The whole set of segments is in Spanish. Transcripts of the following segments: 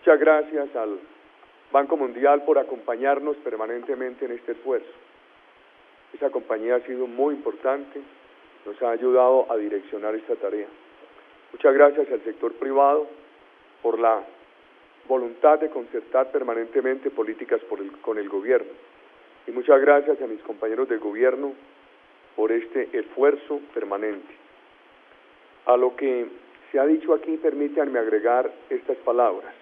Muchas gracias al Banco Mundial por acompañarnos permanentemente en este esfuerzo. Esa compañía ha sido muy importante, nos ha ayudado a direccionar esta tarea. Muchas gracias al sector privado por la voluntad de concertar permanentemente políticas con el gobierno. Y muchas gracias a mis compañeros del gobierno por este esfuerzo permanente. A lo que se ha dicho aquí, permítanme agregar estas palabras.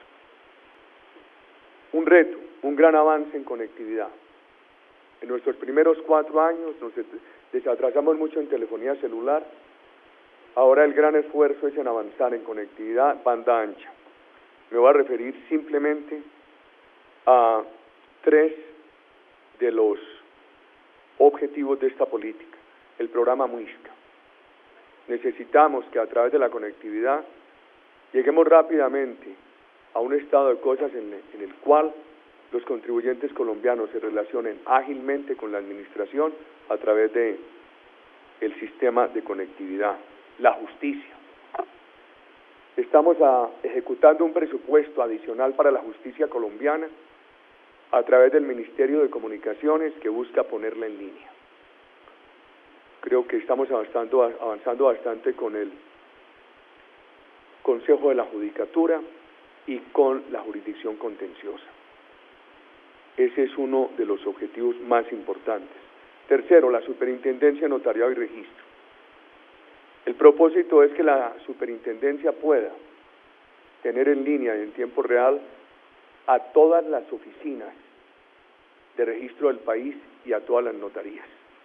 Un reto, un gran avance en conectividad. En nuestros primeros 4 años nos desatrasamos mucho en telefonía celular. Ahora el gran esfuerzo es en avanzar en conectividad banda ancha. Me voy a referir simplemente a 3 de los objetivos de esta política. El programa MUISCA. Necesitamos que a través de la conectividad lleguemos rápidamente a un estado de cosas en el cual los contribuyentes colombianos se relacionen ágilmente con la administración a través del sistema de conectividad. La justicia. Estamos ejecutando un presupuesto adicional para la justicia colombiana a través del Ministerio de Comunicaciones que busca ponerla en línea. Creo que estamos avanzando bastante con el Consejo de la Judicatura y con la jurisdicción contenciosa. Ese es uno de los objetivos más importantes. Tercero, la Superintendencia de Notariado y Registro. El propósito es que la superintendencia pueda tener en línea y en tiempo real a todas las oficinas de registro del país y a todas las notarías.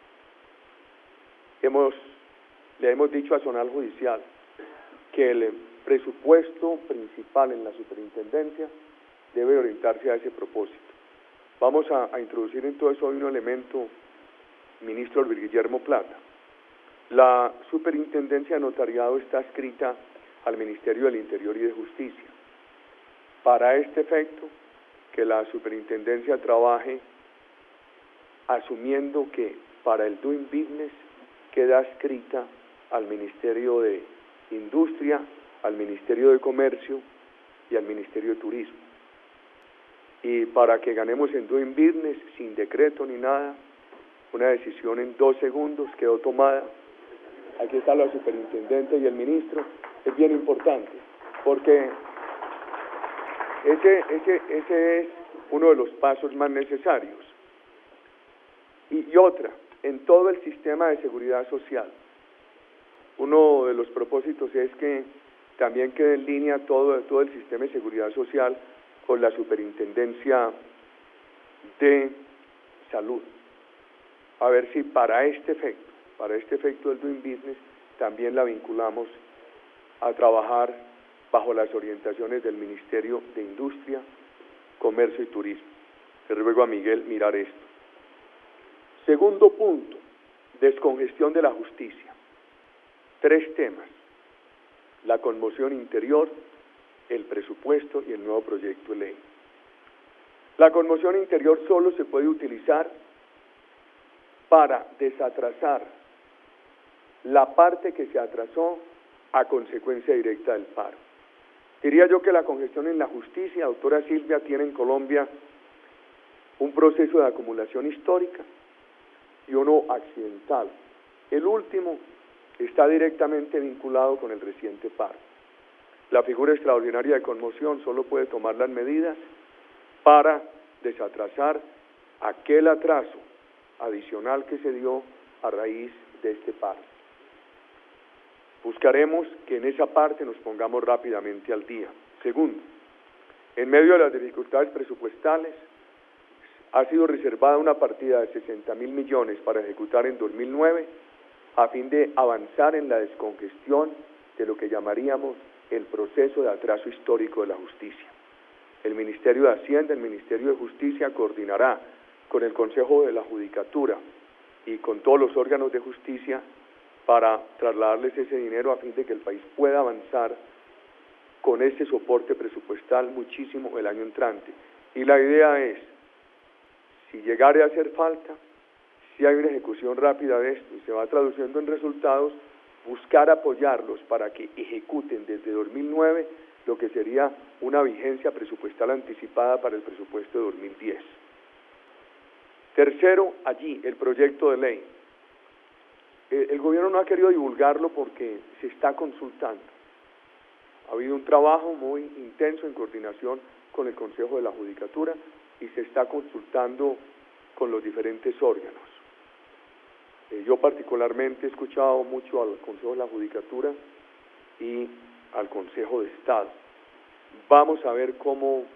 Le hemos dicho a Zonal Judicial que el presupuesto principal en la superintendencia debe orientarse a ese propósito. Vamos a introducir en todo eso un elemento, ministro Luis Guillermo Plata. La superintendencia de notariado está adscrita al Ministerio del Interior y de Justicia. Para este efecto, que la superintendencia trabaje asumiendo que para el Doing Business queda adscrita al Ministerio de Industria, al Ministerio de Comercio y al Ministerio de Turismo. Y para que ganemos en Doing Business, sin decreto ni nada, una decisión en 2 segundos quedó tomada. Aquí está la superintendente y el ministro. Es bien importante, porque ese es uno de los pasos más necesarios. Y otra, en todo el sistema de seguridad social, uno de los propósitos es que también quede en línea todo el sistema de seguridad social con la superintendencia de salud. A ver si para este efecto del Doing Business, también la vinculamos a trabajar bajo las orientaciones del Ministerio de Industria, Comercio y Turismo. Le ruego a Miguel mirar esto. Segundo punto, descongestión de la justicia. 3 temas: la conmoción interior, el presupuesto y el nuevo proyecto de ley. La conmoción interior solo se puede utilizar para desatrasar la parte que se atrasó a consecuencia directa del paro. Diría yo que la congestión en la justicia, doctora Silvia, tiene en Colombia un proceso de acumulación histórica y uno accidental. El último está directamente vinculado con el reciente paro. La figura extraordinaria de conmoción solo puede tomar las medidas para desatrasar aquel atraso adicional que se dio a raíz de este paro. Buscaremos que en esa parte nos pongamos rápidamente al día. Segundo, en medio de las dificultades presupuestales, ha sido reservada una partida de 60.000 millones para ejecutar en 2009 a fin de avanzar en la descongestión de lo que llamaríamos el proceso de atraso histórico de la justicia. El Ministerio de Hacienda, el Ministerio de Justicia coordinará con el Consejo de la Judicatura y con todos los órganos de justicia para trasladarles ese dinero a fin de que el país pueda avanzar con ese soporte presupuestal muchísimo el año entrante. Y la idea es, si llegare a hacer falta, si hay una ejecución rápida de esto y se va traduciendo en resultados, buscar apoyarlos para que ejecuten desde 2009 lo que sería una vigencia presupuestal anticipada para el presupuesto de 2010. Tercero, allí, el proyecto de ley. El gobierno no ha querido divulgarlo porque se está consultando. Ha habido un trabajo muy intenso en coordinación con el Consejo de la Judicatura y se está consultando con los diferentes órganos. Yo particularmente he escuchado mucho al Consejo de la Judicatura y al Consejo de Estado. Vamos a ver cómo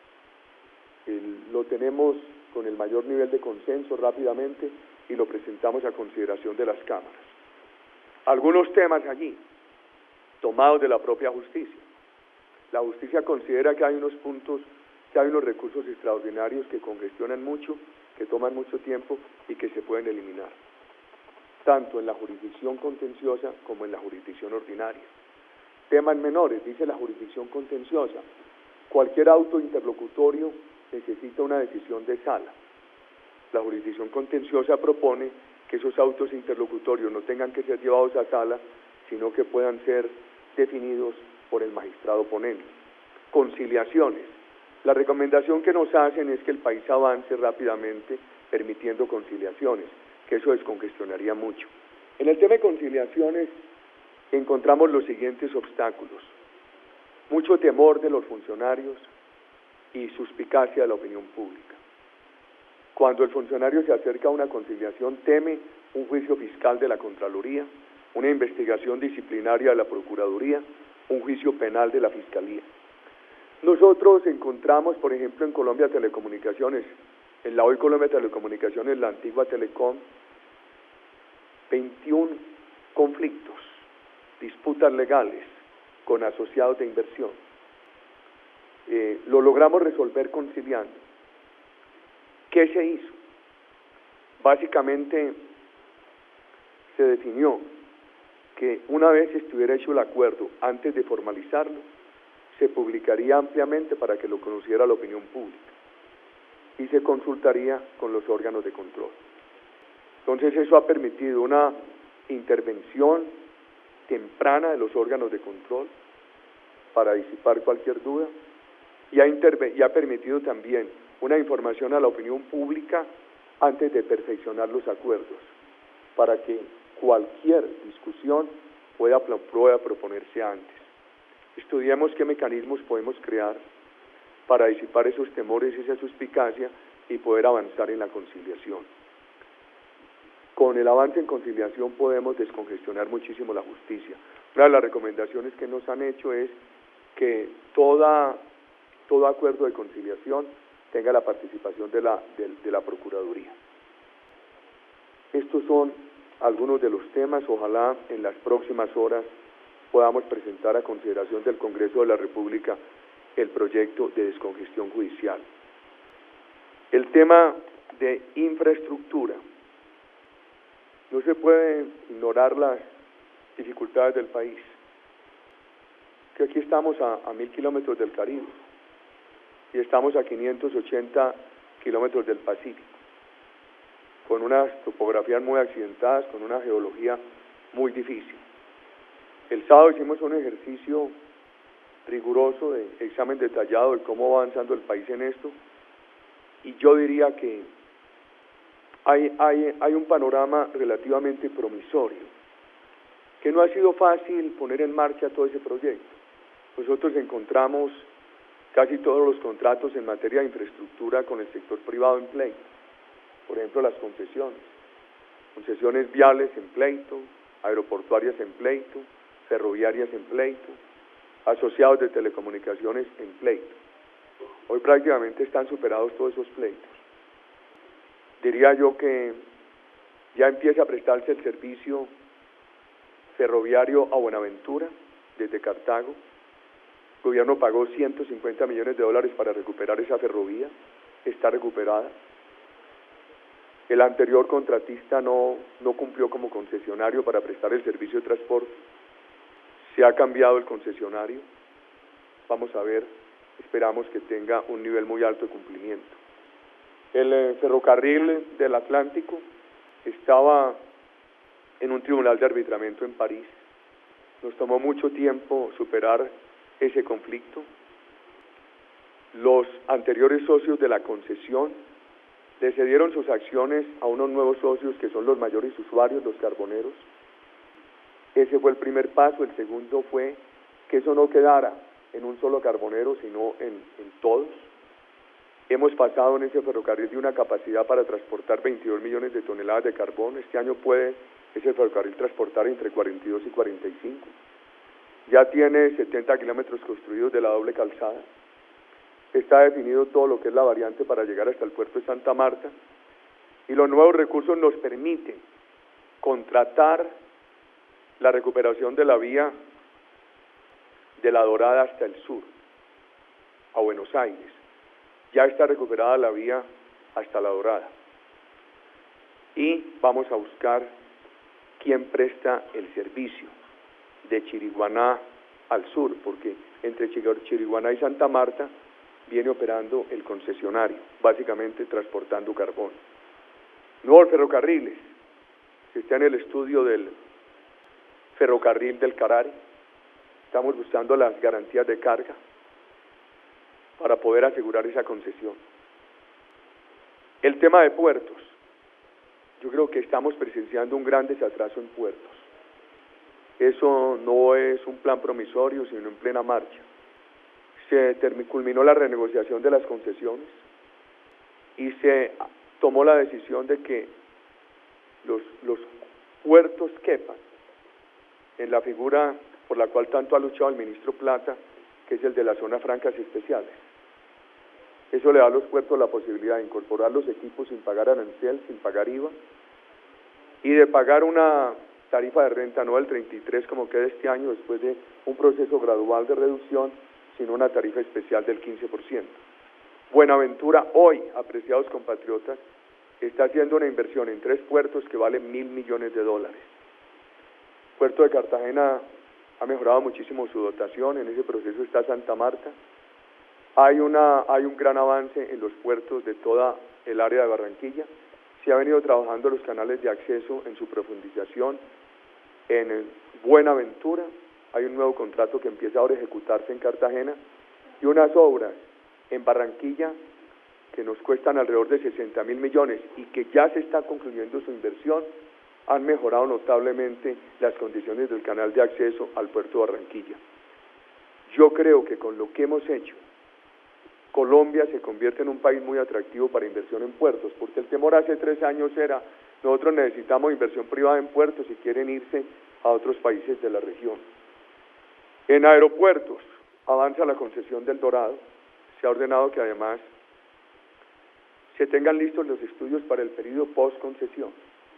lo tenemos con el mayor nivel de consenso rápidamente y lo presentamos a consideración de las cámaras. Algunos temas allí, tomados de la propia justicia. La justicia considera que hay unos puntos, que hay unos recursos extraordinarios que congestionan mucho, que toman mucho tiempo y que se pueden eliminar, tanto en la jurisdicción contenciosa como en la jurisdicción ordinaria. Temas menores, dice la jurisdicción contenciosa, cualquier auto interlocutorio necesita una decisión de sala. La jurisdicción contenciosa propone que esos autos interlocutorios no tengan que ser llevados a sala, sino que puedan ser definidos por el magistrado ponente. Conciliaciones. La recomendación que nos hacen es que el país avance rápidamente permitiendo conciliaciones, que eso descongestionaría mucho. En el tema de conciliaciones encontramos los siguientes obstáculos: mucho temor de los funcionarios y suspicacia de la opinión pública. Cuando el funcionario se acerca a una conciliación, teme un juicio fiscal de la Contraloría, una investigación disciplinaria de la Procuraduría, un juicio penal de la Fiscalía. Nosotros encontramos, por ejemplo, en Colombia Telecomunicaciones, en la hoy Colombia Telecomunicaciones, la antigua Telecom, 21 conflictos, disputas legales con asociados de inversión. Lo logramos resolver conciliando. ¿Qué se hizo? Básicamente se definió que una vez estuviera hecho el acuerdo, antes de formalizarlo, se publicaría ampliamente para que lo conociera la opinión pública y se consultaría con los órganos de control. Entonces eso ha permitido una intervención temprana de los órganos de control para disipar cualquier duda y ha permitido también una información a la opinión pública antes de perfeccionar los acuerdos, para que cualquier discusión pueda proponerse antes. Estudiemos qué mecanismos podemos crear para disipar esos temores y esa suspicacia y poder avanzar en la conciliación. Con el avance en conciliación podemos descongestionar muchísimo la justicia. Una de las recomendaciones que nos han hecho es que todo acuerdo de conciliación tenga la participación de la Procuraduría. Estos son algunos de los temas. Ojalá en las próximas horas podamos presentar a consideración del Congreso de la República el proyecto de descongestión judicial. El tema de infraestructura. No se puede ignorar las dificultades del país. Que aquí estamos a 1000 kilómetros del Caribe y estamos a 580 kilómetros del Pacífico, con unas topografías muy accidentadas, con una geología muy difícil. El sábado hicimos un ejercicio riguroso de examen detallado de cómo va avanzando el país en esto, y yo diría que hay un panorama relativamente promisorio, que no ha sido fácil poner en marcha todo ese proyecto. Nosotros encontramos casi todos los contratos en materia de infraestructura con el sector privado en pleito. Por ejemplo, las concesiones viales en pleito, aeroportuarias en pleito, ferroviarias en pleito, asociados de telecomunicaciones en pleito. Hoy prácticamente están superados todos esos pleitos. Diría yo que ya empieza a prestarse el servicio ferroviario a Buenaventura, desde Cartago. El gobierno pagó $150 millones para recuperar esa ferrovía, está recuperada. El anterior contratista no cumplió como concesionario para prestar el servicio de transporte. Se ha cambiado el concesionario. Vamos a ver, esperamos que tenga un nivel muy alto de cumplimiento. El ferrocarril del Atlántico estaba en un tribunal de arbitramiento en París. Nos tomó mucho tiempo superar ese conflicto. Los anteriores socios de la concesión le cedieron sus acciones a unos nuevos socios que son los mayores usuarios, los carboneros. Ese fue el primer paso. El segundo fue que eso no quedara en un solo carbonero, sino en todos. Hemos pasado en ese ferrocarril de una capacidad para transportar 22 millones de toneladas de carbón. Este año puede ese ferrocarril transportar entre 42 y 45. Ya tiene 70 kilómetros construidos de la doble calzada. Está definido todo lo que es la variante para llegar hasta el puerto de Santa Marta. Y los nuevos recursos nos permiten contratar la recuperación de la vía de La Dorada hasta el sur, a Buenos Aires. Ya está recuperada la vía hasta La Dorada. Y vamos a buscar quién presta el servicio de Chiriguaná al sur, porque entre Chiriguaná y Santa Marta viene operando el concesionario, básicamente transportando carbón. Nuevos ferrocarriles. Se está en el estudio del ferrocarril del Carari. Estamos buscando las garantías de carga para poder asegurar esa concesión. El tema de puertos. Yo creo que estamos presenciando un gran desatraso en puertos. Eso no es un plan promisorio, sino en plena marcha. Se culminó la renegociación de las concesiones y se tomó la decisión de que los puertos quepan en la figura por la cual tanto ha luchado el ministro Plata, que es el de las zonas francas y especiales. Eso le da a los puertos la posibilidad de incorporar los equipos sin pagar arancel, sin pagar IVA, y de pagar una tarifa de renta no del 33 como queda este año, después de un proceso gradual de reducción, sino una tarifa especial del 15%. Buenaventura hoy, apreciados compatriotas, está haciendo una inversión en 3 puertos que valen $1.000 millones. Puerto de Cartagena ha mejorado muchísimo su dotación, en ese proceso está Santa Marta. Hay un gran avance en los puertos de toda el área de Barranquilla. Se ha venido trabajando los canales de acceso en su profundización. En Buenaventura hay un nuevo contrato que empieza ahora a ejecutarse en Cartagena y unas obras en Barranquilla que nos cuestan alrededor de 60.000 millones y que ya se está concluyendo su inversión, han mejorado notablemente las condiciones del canal de acceso al puerto de Barranquilla. Yo creo que con lo que hemos hecho, Colombia se convierte en un país muy atractivo para inversión en puertos, porque el temor hace 3 años era, nosotros necesitamos inversión privada en puertos y quieren irse a otros países de la región. En aeropuertos, avanza la concesión del Dorado, se ha ordenado que además se tengan listos los estudios para el periodo post-concesión.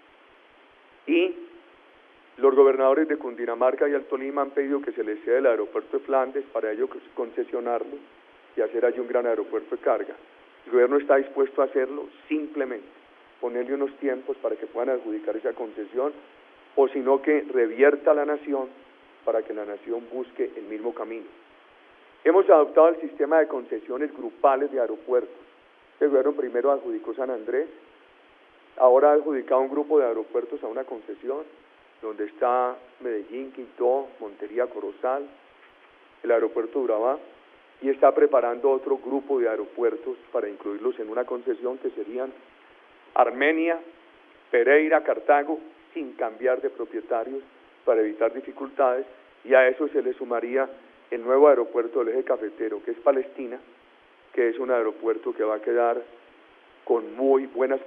Y los gobernadores de Cundinamarca y el Tolima han pedido que se les ceda el aeropuerto de Flandes para ello concesionarlo y hacer allí un gran aeropuerto de carga. El gobierno está dispuesto a hacerlo, simplemente ponerle unos tiempos para que puedan adjudicar esa concesión, o sino que revierta a la nación para que la nación busque el mismo camino. Hemos adoptado el sistema de concesiones grupales de aeropuertos. El gobierno primero adjudicó San Andrés, ahora ha adjudicado un grupo de aeropuertos a una concesión, donde está Medellín, Quito, Montería, Corozal, el aeropuerto de Urabá, y está preparando otro grupo de aeropuertos para incluirlos en una concesión que serían Armenia, Pereira, Cartago, sin cambiar de propietarios para evitar dificultades, y a eso se le sumaría el nuevo aeropuerto del eje cafetero, que es Palestina, que es un aeropuerto que va a quedar con muy buenas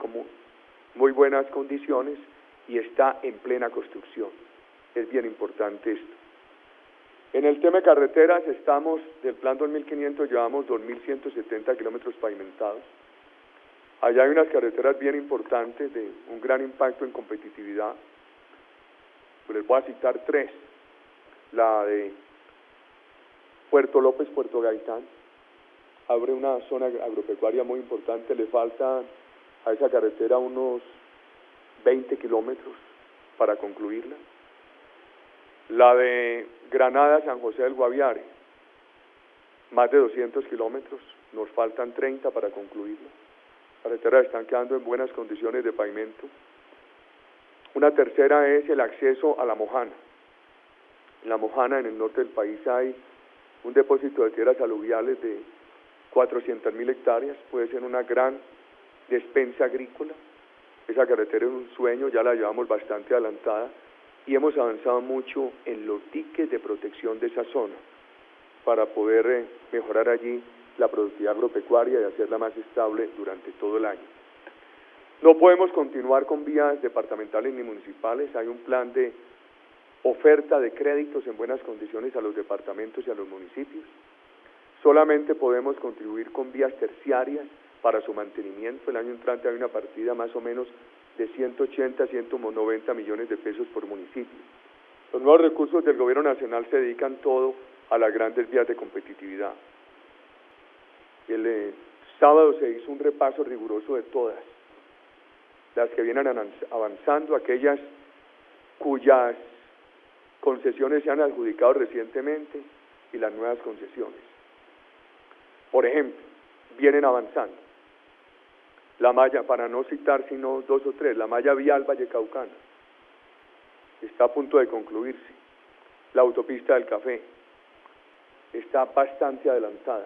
condiciones y está en plena construcción. Es bien importante esto. En el tema de carreteras estamos, del plan 2500 llevamos 2.170 kilómetros pavimentados. Allá hay unas carreteras bien importantes de un gran impacto en competitividad. Les voy a citar 3. La de Puerto López, Puerto Gaitán, abre una zona agropecuaria muy importante, le faltan a esa carretera unos 20 kilómetros para concluirla. La de Granada, San José del Guaviare, más de 200 kilómetros, nos faltan 30 para concluirla. Las carreteras están quedando en buenas condiciones de pavimento. Una tercera es el acceso a La Mojana. En La Mojana, en el norte del país, hay un depósito de tierras aluviales de 400.000 hectáreas, puede ser una gran despensa agrícola. Esa carretera es un sueño, ya la llevamos bastante adelantada y hemos avanzado mucho en los diques de protección de esa zona para poder mejorar allí la productividad agropecuaria y hacerla más estable durante todo el año. No podemos continuar con vías departamentales ni municipales, hay un plan de oferta de créditos en buenas condiciones a los departamentos y a los municipios. Solamente podemos contribuir con vías terciarias para su mantenimiento. El año entrante hay una partida más o menos de 180, 190 millones de pesos por municipio. Los nuevos recursos del gobierno nacional se dedican todo a las grandes vías de competitividad. El sábado se hizo un repaso riguroso de todas, las que vienen avanzando, aquellas cuyas concesiones se han adjudicado recientemente y las nuevas concesiones. Por ejemplo, vienen avanzando la malla, para no citar sino 2 o 3, la malla vial Vallecaucana, está a punto de concluirse. La autopista del Café está bastante adelantada.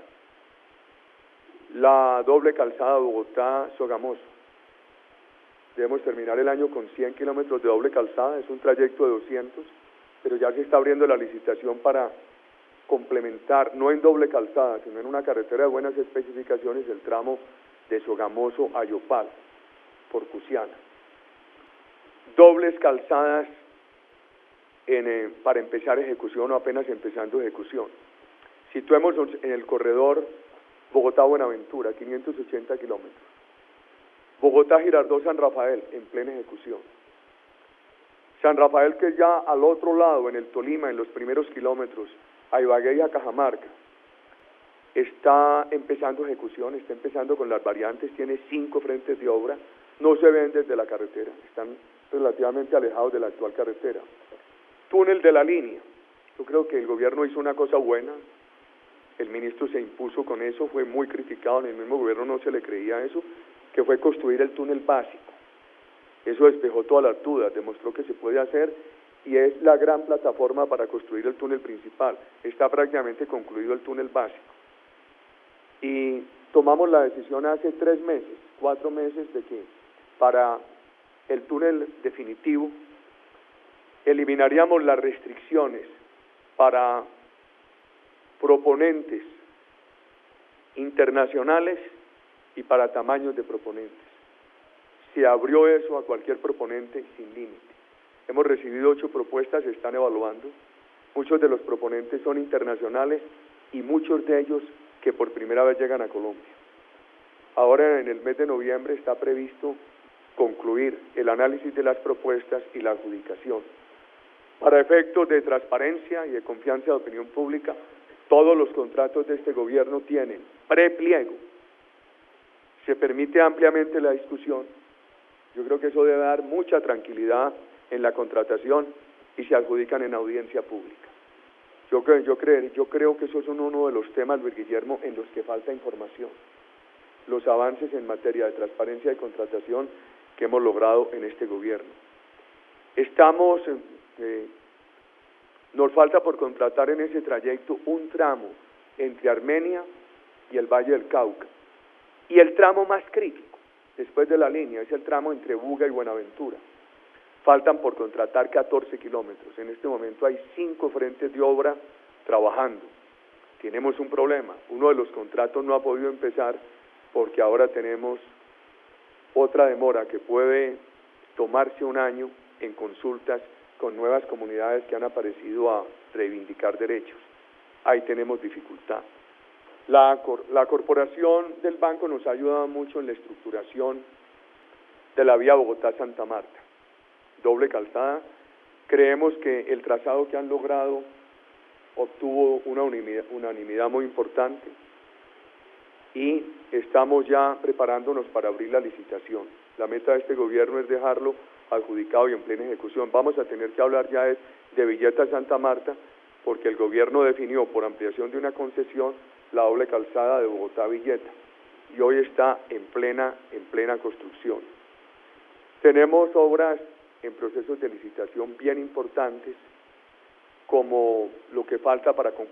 La doble calzada Bogotá-Sogamoso, debemos terminar el año con 100 kilómetros de doble calzada, es un trayecto de 200, pero ya se está abriendo la licitación para complementar, no en doble calzada, sino en una carretera de buenas especificaciones, el tramo de Sogamoso a Yopal, por Cusiana. Dobles calzadas para empezar ejecución o apenas empezando ejecución. Situemos en el corredor Bogotá-Buenaventura, 580 kilómetros. Bogotá-Girardot-San Rafael, en plena ejecución. San Rafael, que es ya al otro lado, en el Tolima, en los primeros kilómetros, a Ibagué y a Cajamarca, está empezando ejecución, está empezando con las variantes, tiene 5 frentes de obra, no se ven desde la carretera, están relativamente alejados de la actual carretera. Túnel de la línea, yo creo que el gobierno hizo una cosa buena, el ministro se impuso con eso, fue muy criticado, en el mismo gobierno no se le creía eso, que fue construir el túnel básico. Eso despejó todas las dudas, demostró que se puede hacer y es la gran plataforma para construir el túnel principal. Está prácticamente concluido el túnel básico. Y tomamos la decisión hace 3 meses, 4 meses, de que para el túnel definitivo eliminaríamos las restricciones para proponentes internacionales y para tamaños de proponentes. Se abrió eso a cualquier proponente sin límite. Hemos recibido 8 propuestas, se están evaluando. Muchos de los proponentes son internacionales y muchos de ellos que por primera vez llegan a Colombia. Ahora en el mes de noviembre está previsto concluir el análisis de las propuestas y la adjudicación. Para efectos de transparencia y de confianza de opinión pública, todos los contratos de este gobierno tienen prepliego. Se permite ampliamente la discusión. Yo creo que eso debe dar mucha tranquilidad en la contratación y se adjudican en audiencia pública. Yo creo que esos son uno de los temas, Luis Guillermo, en los que falta información. Los avances en materia de transparencia de contratación que hemos logrado en este gobierno. Nos falta por contratar en ese trayecto un tramo entre Armenia y el Valle del Cauca. Y el tramo más crítico, después de la línea, es el tramo entre Buga y Buenaventura. Faltan por contratar 14 kilómetros. En este momento hay 5 frentes de obra trabajando. Tenemos un problema. Uno de los contratos no ha podido empezar porque ahora tenemos otra demora que puede tomarse un año en consultas con nuevas comunidades que han aparecido a reivindicar derechos. Ahí tenemos dificultad. La corporación del banco nos ha ayudado mucho en la estructuración de la vía Bogotá-Santa Marta. Doble calzada. Creemos que el trazado que han logrado obtuvo una unanimidad muy importante y estamos ya preparándonos para abrir la licitación. La meta de este gobierno es dejarlo adjudicado y en plena ejecución. Vamos a tener que hablar ya de Villeta-Santa Marta porque el gobierno definió por ampliación de una concesión la doble calzada de Bogotá-Villeta y hoy está en plena construcción. Tenemos obras en procesos de licitación bien importantes como lo que falta para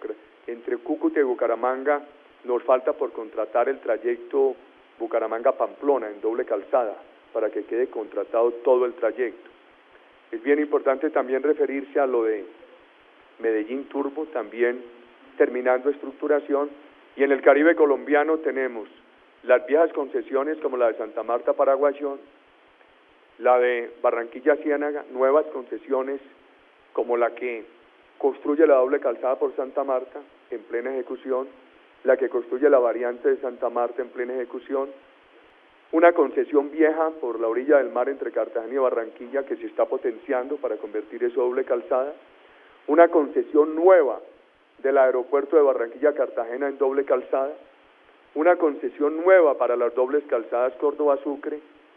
entre Cúcuta y Bucaramanga nos falta por contratar el trayecto Bucaramanga-Pamplona en doble calzada para que quede contratado todo el trayecto. Es bien importante también referirse a lo de Medellín-Turbo, también terminando estructuración, y en el Caribe colombiano tenemos las viejas concesiones como la de Santa Marta-Paraguayón, la de Barranquilla-Ciénaga, nuevas concesiones como la que construye la doble calzada por Santa Marta en plena ejecución, la que construye la variante de Santa Marta en plena ejecución, una concesión vieja por la orilla del mar entre Cartagena y Barranquilla que se está potenciando para convertir eso doble calzada, una concesión nueva del aeropuerto de Barranquilla-Cartagena en doble calzada, una concesión nueva para las dobles calzadas Córdoba-Sucre,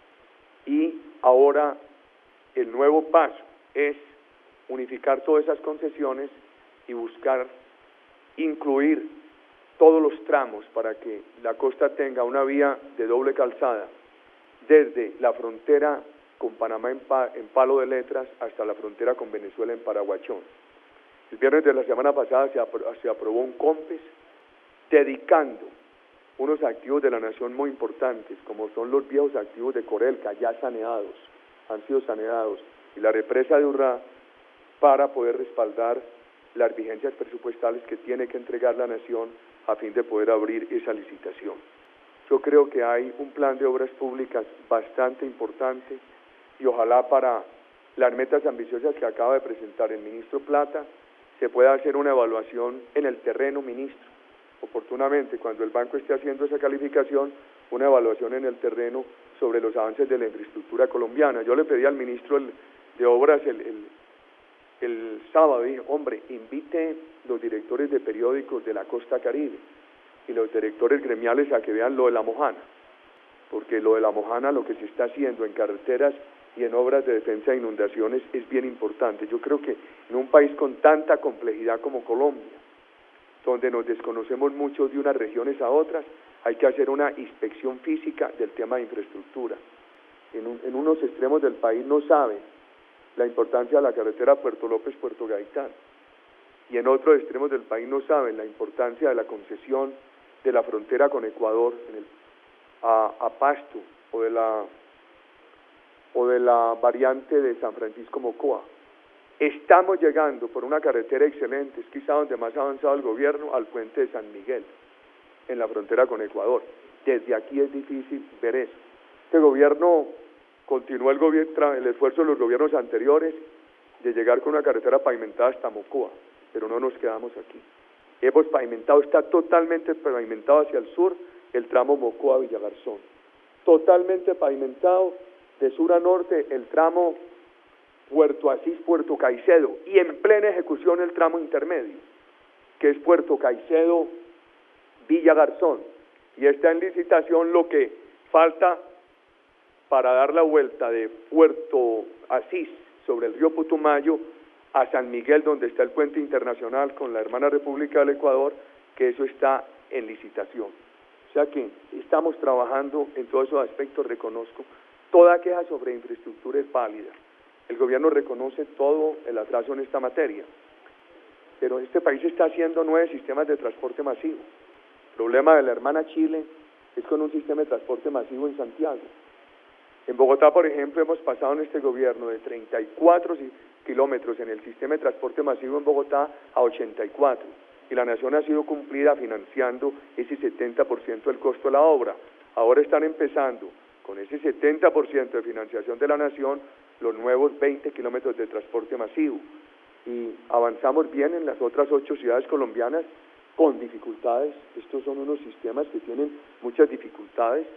y ahora el nuevo paso es unificar todas esas concesiones y buscar incluir todos los tramos para que la costa tenga una vía de doble calzada desde la frontera con Panamá en Palo de Letras hasta la frontera con Venezuela en Paraguachón. El viernes de la semana pasada se aprobó un COMPES dedicando unos activos de la nación muy importantes, como son los viejos activos de Corelca, ya saneados, han sido saneados, y la represa de Urrá, para poder respaldar las vigencias presupuestales que tiene que entregar la nación a fin de poder abrir esa licitación. Yo creo que hay un plan de obras públicas bastante importante y ojalá para las metas ambiciosas que acaba de presentar el ministro Plata se pueda hacer una evaluación en el terreno, ministro, oportunamente cuando el banco esté haciendo esa calificación, una evaluación en el terreno sobre los avances de la infraestructura colombiana. Yo le pedí al ministro de Obras el sábado, dije, hombre, invite los directores de periódicos de la costa caribe y los directores gremiales a que vean lo de la Mojana, porque lo de la Mojana, lo que se está haciendo en carreteras y en obras de defensa de inundaciones es bien importante. Yo creo que en un país con tanta complejidad como Colombia, donde nos desconocemos mucho de unas regiones a otras, hay que hacer una inspección física del tema de infraestructura. En unos extremos del país no saben la importancia de la carretera Puerto López-Puerto Gaitán, y en otros extremos del país no saben la importancia de la concesión de la frontera con Ecuador a Pasto o de la variante de San Francisco Mocoa. Estamos llegando por una carretera excelente, es quizá donde más ha avanzado el gobierno, al puente de San Miguel, en la frontera con Ecuador. Desde aquí es difícil ver eso. Este gobierno continuó el esfuerzo de los gobiernos anteriores de llegar con una carretera pavimentada hasta Mocoa, pero no nos quedamos aquí. Hemos pavimentado, está totalmente pavimentado hacia el sur, el tramo Mocoa-Villagarzón. Totalmente pavimentado de sur a norte el tramo Puerto Asís, Puerto Caicedo, y en plena ejecución el tramo intermedio, que es Puerto Caicedo, Villagarzón, y está en licitación lo que falta para dar la vuelta de Puerto Asís sobre el río Putumayo a San Miguel, donde está el puente internacional con la hermana República del Ecuador, que eso está en licitación. O sea que estamos trabajando en todos esos aspectos, reconozco. Toda queja sobre infraestructura es válida. El gobierno reconoce todo el atraso en esta materia, pero este país está haciendo 9 sistemas de transporte masivo. El problema de la hermana Chile es con un sistema de transporte masivo en Santiago. En Bogotá, por ejemplo, hemos pasado en este gobierno de 34 kilómetros en el sistema de transporte masivo en Bogotá a 84, y la nación ha sido cumplida financiando ese 70% del costo de la obra. Ahora están empezando con ese 70% de financiación de la nación los nuevos 20 kilómetros de transporte masivo, y avanzamos bien en las otras 8 ciudades colombianas con dificultades. Estos son unos sistemas que tienen muchas dificultades,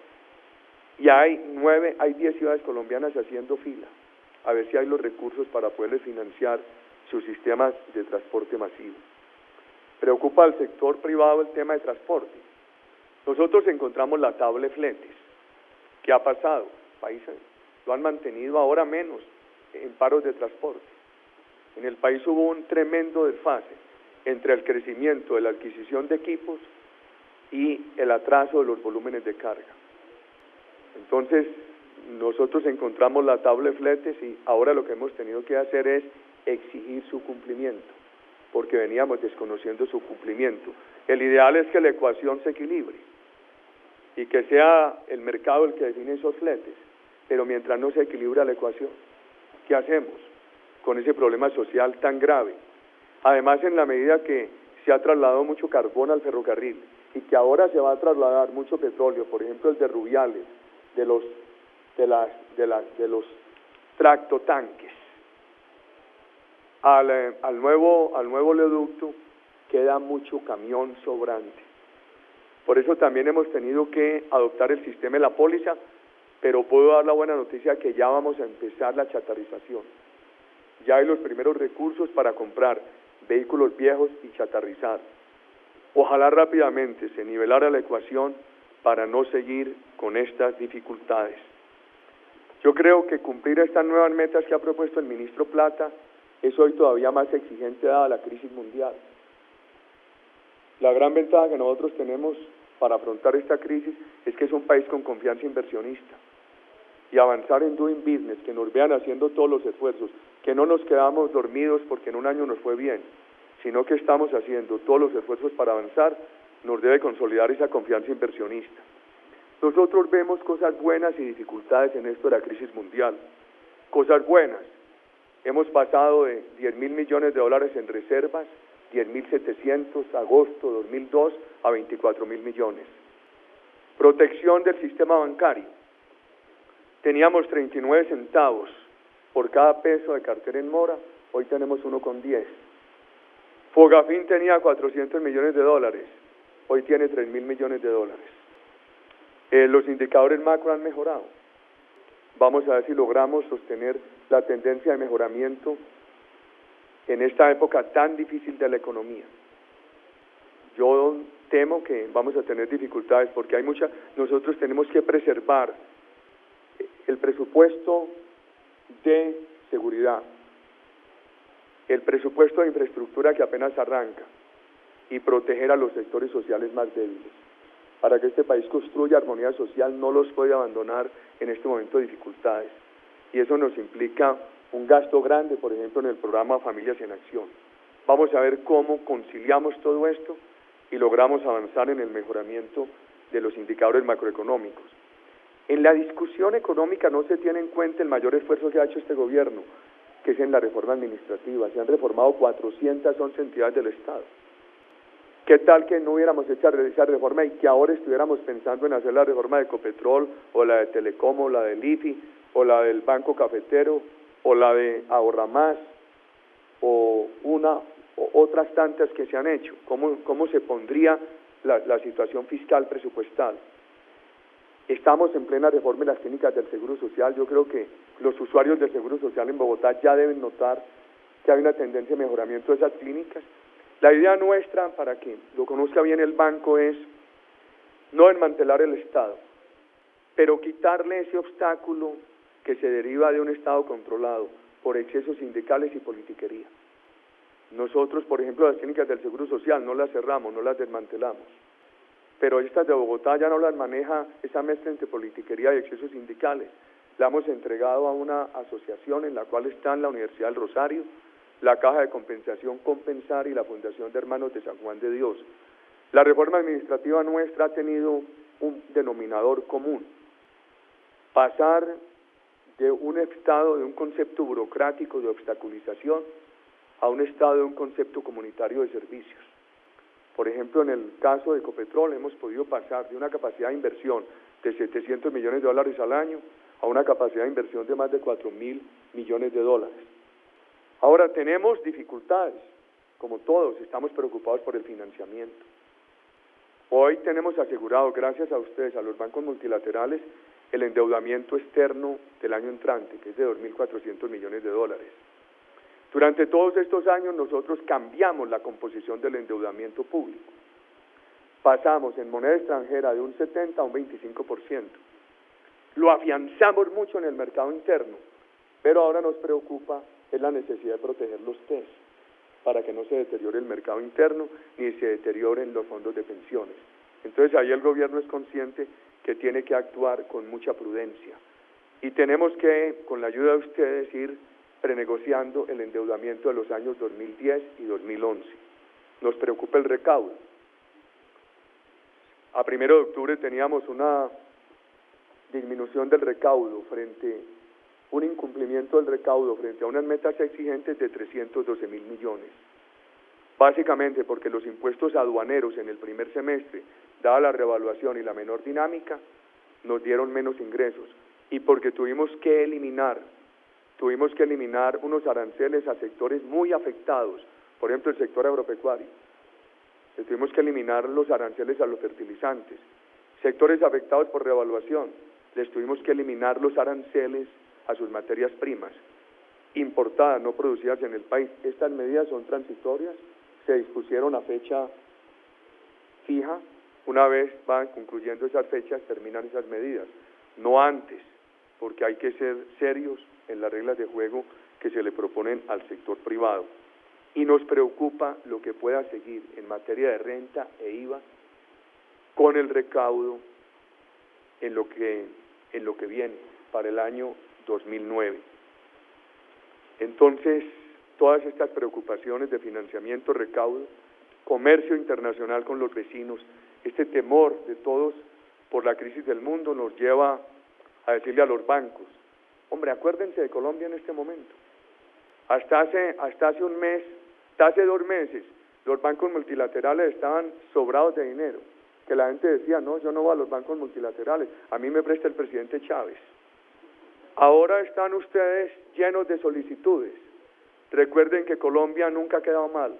y hay 10 ciudades colombianas haciendo fila a ver si hay los recursos para poderles financiar sus sistemas de transporte masivo. Preocupa al sector privado el tema de transporte. Nosotros encontramos la tabla de fletes. ¿Qué ha pasado? Países lo han mantenido, ahora menos, en paros de transporte. En el país hubo un tremendo desfase entre el crecimiento de la adquisición de equipos y el atraso de los volúmenes de carga. Entonces, nosotros encontramos la tabla de fletes y ahora lo que hemos tenido que hacer es exigir su cumplimiento. porque veníamos desconociendo su cumplimiento. El ideal es que la ecuación se equilibre y que sea el mercado el que define esos fletes, pero mientras no se equilibra la ecuación, ¿qué hacemos con ese problema social tan grave? Además, en la medida que se ha trasladado mucho carbón al ferrocarril y que ahora se va a trasladar mucho petróleo, por ejemplo el de Rubiales, de los tractotanques, al nuevo oleoducto, queda mucho camión sobrante. Por eso también hemos tenido que adoptar el sistema de la póliza, pero puedo dar la buena noticia que ya vamos a empezar la chatarrización. Ya hay los primeros recursos para comprar vehículos viejos y chatarrizar. Ojalá rápidamente se nivelara la ecuación para no seguir con estas dificultades. Yo creo que cumplir estas nuevas metas que ha propuesto el ministro Plata es hoy todavía más exigente dada la crisis mundial. La gran ventaja que nosotros tenemos para afrontar esta crisis es que es un país con confianza inversionista y avanzar en doing business, que nos vean haciendo todos los esfuerzos, que no nos quedamos dormidos porque en un año nos fue bien, sino que estamos haciendo todos los esfuerzos para avanzar, nos debe consolidar esa confianza inversionista. Nosotros vemos cosas buenas y dificultades en esto de la crisis mundial. Cosas buenas, hemos pasado de 10.000 millones de dólares en reservas, 10.700 agosto 2002 a 24.000 millones. Protección del sistema bancario. Teníamos 39 centavos por cada peso de cartera en mora, hoy tenemos 1,10. Fogafín tenía 400 millones de dólares, hoy tiene 3.000 millones de dólares. Los indicadores macro han mejorado. Vamos a ver si logramos sostener la tendencia de mejoramiento en esta época tan difícil de la economía. Yo temo que vamos a tener dificultades porque nosotros tenemos que preservar el presupuesto de seguridad, el presupuesto de infraestructura que apenas arranca y proteger a los sectores sociales más débiles. Para que este país construya armonía social no los puede abandonar en este momento de dificultades. Y eso nos implica un gasto grande, por ejemplo, en el programa Familias en Acción. Vamos a ver cómo conciliamos todo esto y logramos avanzar en el mejoramiento de los indicadores macroeconómicos. En la discusión económica no se tiene en cuenta el mayor esfuerzo que ha hecho este gobierno, que es en la reforma administrativa. Se han reformado 411 entidades del Estado. ¿Qué tal que no hubiéramos hecho esa reforma y que ahora estuviéramos pensando en hacer la reforma de Ecopetrol, o la de Telecom, o la del IFI, o la del Banco Cafetero, o la de Ahorra Más, o otras tantas que se han hecho? ¿Cómo se pondría la situación fiscal presupuestal? Estamos en plena reforma de las clínicas del Seguro Social. Yo creo que los usuarios del Seguro Social en Bogotá ya deben notar que hay una tendencia de mejoramiento de esas clínicas. La idea nuestra, para que lo conozca bien el banco, es no desmantelar el Estado, pero quitarle ese obstáculo que se deriva de un Estado controlado por excesos sindicales y politiquería. Nosotros, por ejemplo, las clínicas del Seguro Social no las cerramos, no las desmantelamos, pero estas de Bogotá ya no las maneja esa mezcla entre politiquería y excesos sindicales. La hemos entregado a una asociación en la cual están la Universidad del Rosario, la Caja de Compensación Compensar y la Fundación de Hermanos de San Juan de Dios. La reforma administrativa nuestra ha tenido un denominador común: pasar de un estado de un concepto burocrático de obstaculización a un estado de un concepto comunitario de servicios. Por ejemplo, en el caso de Ecopetrol hemos podido pasar de una capacidad de inversión de 700 millones de dólares al año a una capacidad de inversión de más de 4.000 millones de dólares. Ahora tenemos dificultades, como todos, estamos preocupados por el financiamiento. Hoy tenemos asegurado, gracias a ustedes, a los bancos multilaterales, el endeudamiento externo del año entrante, que es de 2.400 millones de dólares. Durante todos estos años nosotros cambiamos la composición del endeudamiento público. Pasamos en moneda extranjera de un 70 a un 25%. Lo afianzamos mucho en el mercado interno, pero ahora nos preocupa es la necesidad de proteger los TES para que no se deteriore el mercado interno ni se deterioren los fondos de pensiones. Entonces ahí el gobierno es consciente que tiene que actuar con mucha prudencia y tenemos que, con la ayuda de ustedes, ir prenegociando el endeudamiento de los años 2010 y 2011. Nos preocupa el recaudo. A 1 de octubre teníamos una disminución del recaudo un incumplimiento del recaudo frente a unas metas exigentes de 312.000 millones. Básicamente porque los impuestos aduaneros en el primer semestre, dada la revaluación y la menor dinámica, nos dieron menos ingresos, y porque tuvimos que eliminar unos aranceles a sectores muy afectados, por ejemplo el sector agropecuario. Tuvimos que eliminar los aranceles a los fertilizantes. Sectores afectados por revaluación, les tuvimos que eliminar los aranceles a sus materias primas, importadas, no producidas en el país. Estas medidas son transitorias, se dispusieron a fecha fija. Una vez van concluyendo esas fechas, terminan esas medidas, no antes, porque hay que ser serios en las reglas de juego que se le proponen al sector privado. Y nos preocupa lo que pueda seguir en materia de renta e IVA con el recaudo en lo que viene para el año 2009. Entonces, todas estas preocupaciones de financiamiento, recaudo, comercio internacional con los vecinos, este temor de todos por la crisis del mundo nos lleva a decirle a los bancos, hombre, acuérdense de Colombia en este momento. Hasta hace 2 meses, los bancos multilaterales estaban sobrados de dinero, que la gente decía, no, yo no voy a los bancos multilaterales, a mí me presta el presidente Chávez. Ahora están ustedes llenos de solicitudes. Recuerden que Colombia nunca ha quedado mal,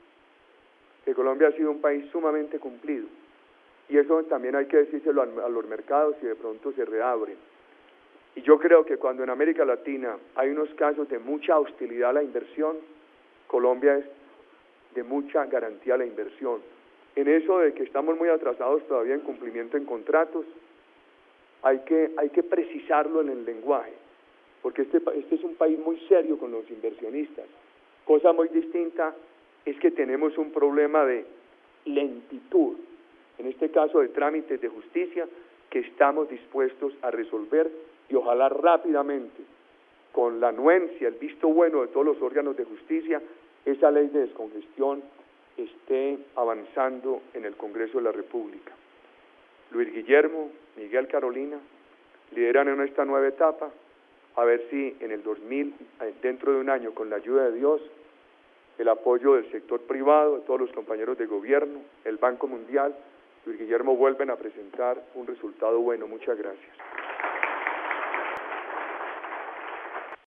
que Colombia ha sido un país sumamente cumplido, y eso también hay que decírselo a los mercados y de pronto se reabren. Y yo creo que cuando en América Latina hay unos casos de mucha hostilidad a la inversión, Colombia es de mucha garantía a la inversión. En eso de que estamos muy atrasados todavía en cumplimiento en contratos, hay que precisarlo en el lenguaje, porque este es un país muy serio con los inversionistas. Cosa muy distinta es que tenemos un problema de lentitud, en este caso de trámites de justicia, que estamos dispuestos a resolver y ojalá rápidamente, con la anuencia, el visto bueno de todos los órganos de justicia, esa ley de descongestión esté avanzando en el Congreso de la República. Luis Guillermo, Miguel, Carolina, lideran en esta nueva etapa, a ver si en el 2000, dentro de un año, con la ayuda de Dios, el apoyo del sector privado, de todos los compañeros de gobierno, el Banco Mundial, Luis Guillermo vuelven a presentar un resultado bueno. Muchas gracias.